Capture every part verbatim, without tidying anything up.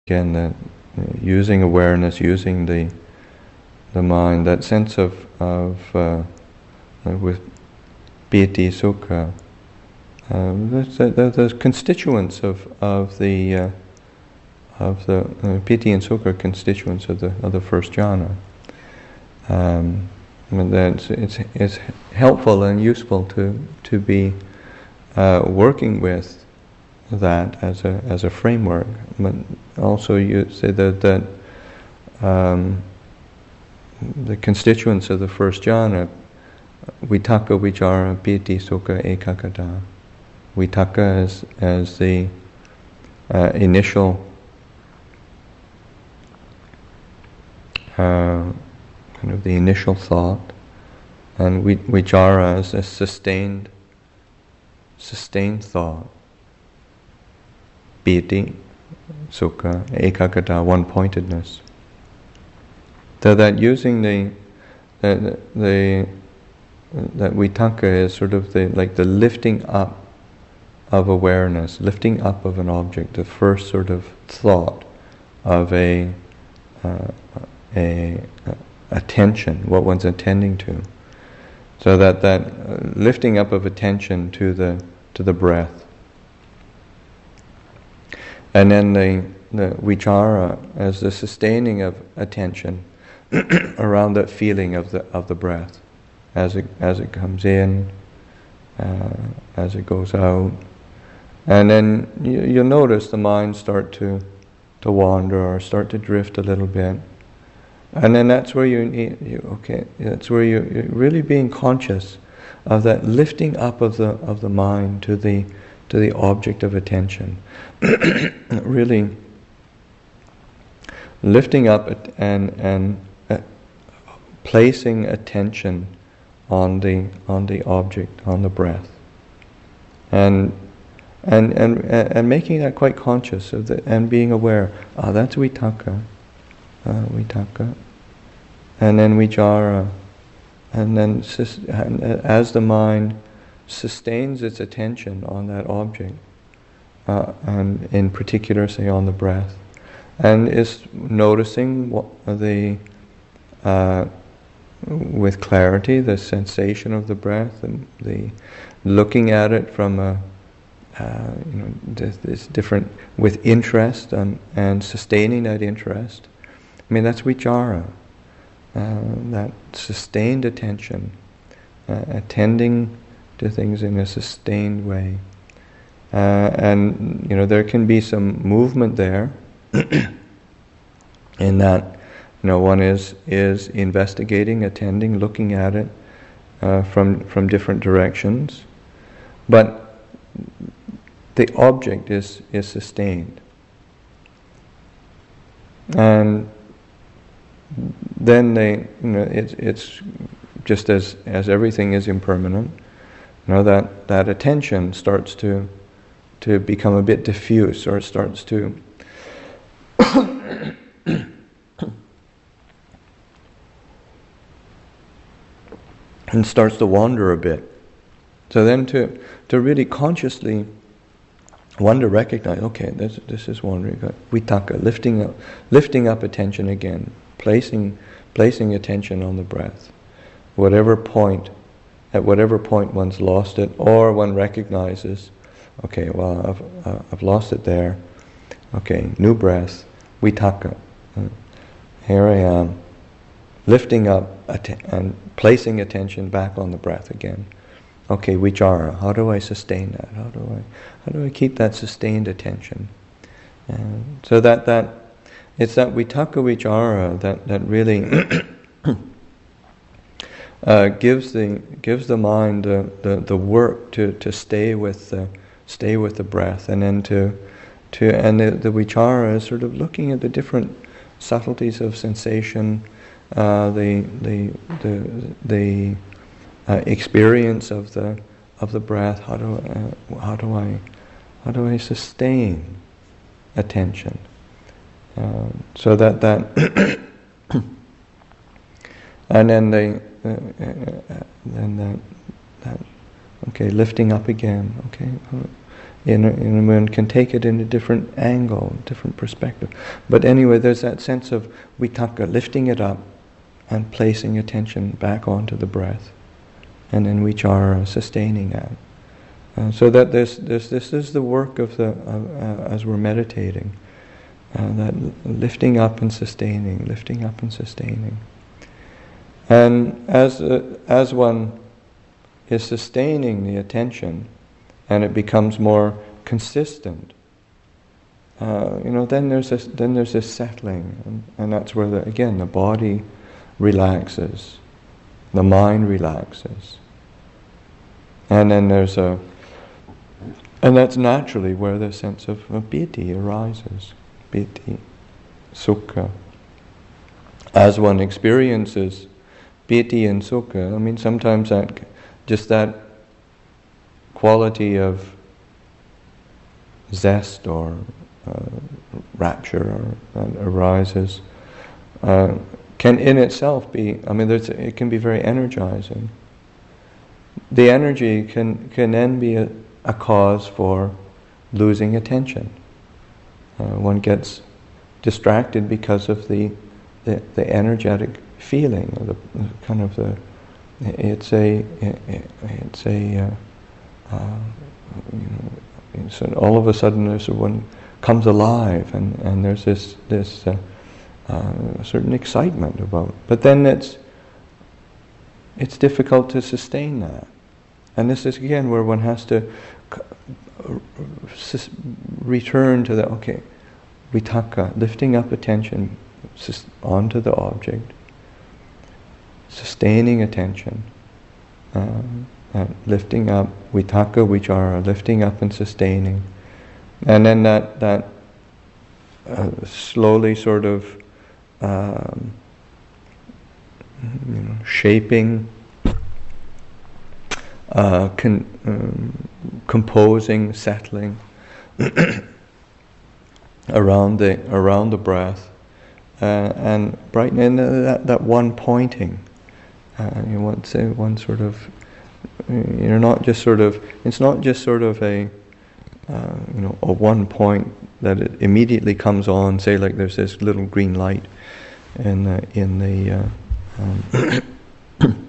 again, the, uh, using awareness, using the the mind, that sense of of uh, uh, with piti sukha, um, the, the, the constituents of of the uh, of the uh, piti and sukha are constituents of the of the first jhana. Um, and that's, it's it's helpful and useful to to be uh, working with that as a as a framework, but also you say that that um, the constituents of the first jhana, vitakka, vichara, piti, sukha, ekaggata. Vitakka as as the uh, initial uh, kind of the initial thought, and vichara as a sustained sustained thought. Piti, sukha, ekaggata, one-pointedness. So that using the the, the that vitakka is sort of the like the lifting up of awareness, lifting up of an object, the first sort of thought of a uh, a, a attention, what one's attending to. So that that uh, lifting up of attention to the to the breath. And then the, the vichara as the sustaining of attention around that feeling of the of the breath, as it as it comes in, uh, as it goes out, and then you, you'll notice the mind start to to wander or start to drift a little bit, and then that's where you need you okay. That's where you, you're really being conscious of that lifting up of the of the mind to the to the object of attention. Really lifting up it and and uh, placing attention on the on the object, on the breath, and and and and making that quite conscious of the, and being aware. Ah, oh, that's vitakka, uh, vitakka, and then vichara, and then and as the mind sustains its attention on that object, uh, and in particular, say, on the breath, and is noticing what the uh, with clarity the sensation of the breath, and the looking at it from a uh, you know this, this different with interest and and sustaining that interest. I mean, that's vichara, uh, that sustained attention, uh, attending to things in a sustained way, uh, and you know there can be some movement there. In that, you know, one is is investigating, attending, looking at it uh, from from different directions, but the object is is sustained, and then they, you know, it's it's just as as everything is impermanent. You know, that, that attention starts to to become a bit diffuse, or it starts to and starts to wander a bit. So then to to really consciously one to recognize, okay, this this is wandering. Vitakka, lifting up lifting up attention again, placing placing attention on the breath. Whatever point At whatever point one's lost it, or one recognizes, okay, well, I've uh, I've lost it there. Okay, new breath, vitakka. Uh, here I am, lifting up att- and placing attention back on the breath again. Okay, vichara. How do I sustain that? How do I how do I keep that sustained attention? And so that that it's that vitakka vichara that that really. Uh, gives the gives the mind uh, the the work to, to stay with the stay with the breath, and then to to and the, the vichara is sort of looking at the different subtleties of sensation, uh, the the the the uh, experience of the of the breath. How do uh, how do I how do I sustain attention? Uh, so that that and then the Uh, uh, and that, that, okay, lifting up again, okay, you know, and one can take it in a different angle, different perspective. But anyway, there's that sense of vitakka, lifting it up and placing attention back onto the breath, and then vichara, sustaining that. Uh, so that this, this, this is the work of the, uh, uh, as we're meditating, uh, that lifting up and sustaining, lifting up and sustaining. And as uh, as one is sustaining the attention, and it becomes more consistent, uh, you know, then there's this, then there's this settling, and, and that's where the, again the body relaxes, the mind relaxes, and then there's a, and that's naturally where the sense of, of piti arises, piti, sukha. As one experiences piti and sukha, I mean, sometimes that just that quality of zest or uh, rapture or, that arises uh, can in itself be, I mean, there's, it can be very energizing. The energy can, can then be a, a cause for losing attention. Uh, one gets distracted because of the, the, the energetic feeling, or the, the kind of the, it's a, it, it's a, uh, uh, you know, so all of a sudden there's one comes alive, and, and there's this this uh, uh, certain excitement about. But then it's it's difficult to sustain that, and this is again where one has to c- return to the okay, vitakka, lifting up attention sus- onto the object, sustaining attention, um, and lifting up vitakka, vichara, lifting up and sustaining. And then that that uh, slowly sort of um, you know, shaping, uh, con, um, composing, settling around the around the breath, uh, and brightening that that one pointing. Uh, you want to say one sort of, you know, not just sort of. It's not just sort of a. Uh, you know, a one point that it immediately comes on. Say, like there's this little green light in the, in the uh, um,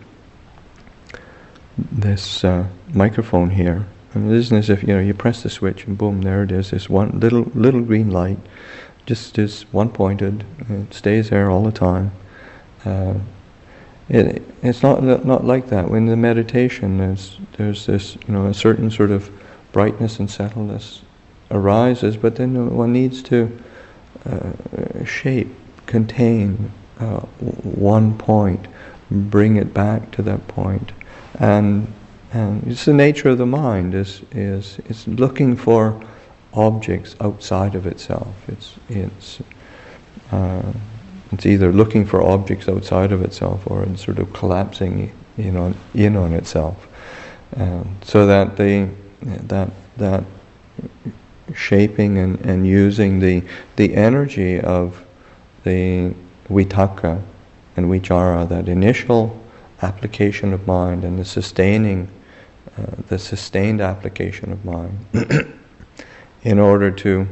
this uh, microphone here. And it isn't as if, you know, you press the switch and boom, there it is. This one little little green light, just is one pointed. It stays there all the time. Uh, it it's not not like that. When the meditation, there's there's this, you know, a certain sort of brightness and settledness arises, but then one needs to uh, shape, contain uh, one point, bring it back to that point, and and it's the nature of the mind is is it's looking for objects outside of itself. It's it's uh, it's either looking for objects outside of itself, or it's sort of collapsing, you know, in on itself, um, so that the that that shaping and, and using the the energy of the vitakka and vichara, that initial application of mind, and the sustaining uh, the sustained application of mind in order to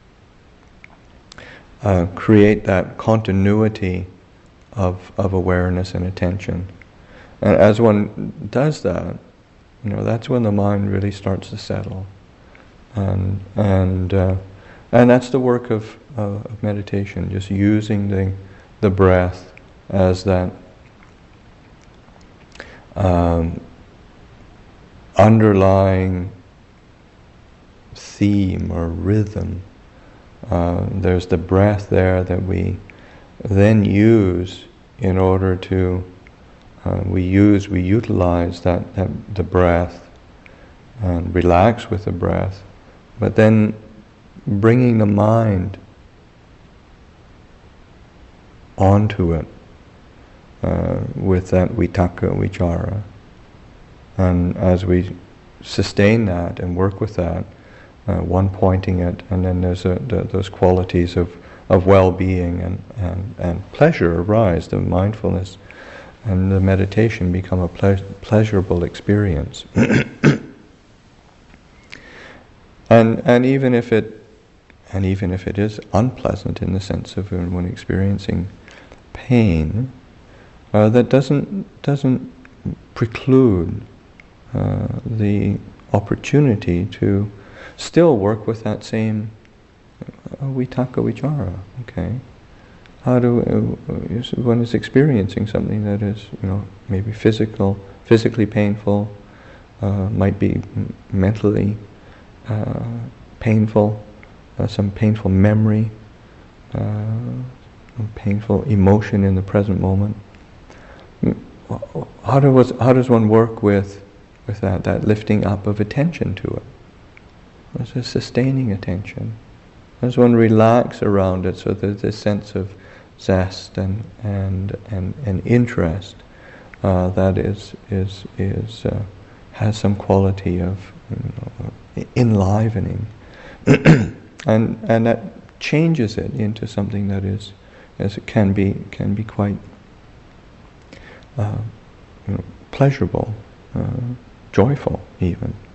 uh, create that continuity of of awareness and attention. And as one does that, you know, that's when the mind really starts to settle, and and uh, and that's the work of, uh, of meditation. Just using the the breath as that um, underlying theme or rhythm. Uh, there's the breath there that we then use in order to. Uh, we use, we utilize that, that the breath, and relax with the breath, but then bringing the mind onto it uh, with that vitakka, vichara, and as we sustain that and work with that, uh, one pointing it, and then there's a, the, those qualities of, of well-being and, and, and pleasure arise, the mindfulness. And the meditation become a ple- pleasurable experience. And and even if it and even if it is unpleasant in the sense of when, when experiencing pain, uh, that doesn't doesn't preclude uh, the opportunity to still work with that same uh, vitaka vichara. Okay, how do uh, one is experiencing something that is, you know, maybe physical, physically painful, uh, might be m- mentally uh, painful, uh, some painful memory, uh, painful emotion in the present moment. How does how does one work with with that that lifting up of attention to it? There's a sustaining attention. As one relax around it, so there's this sense of zest and and and, and interest uh, that is is is uh, has some quality of, you know, enlivening, and and that changes it into something that is, as it can be can be quite uh, you know, pleasurable, uh, joyful even.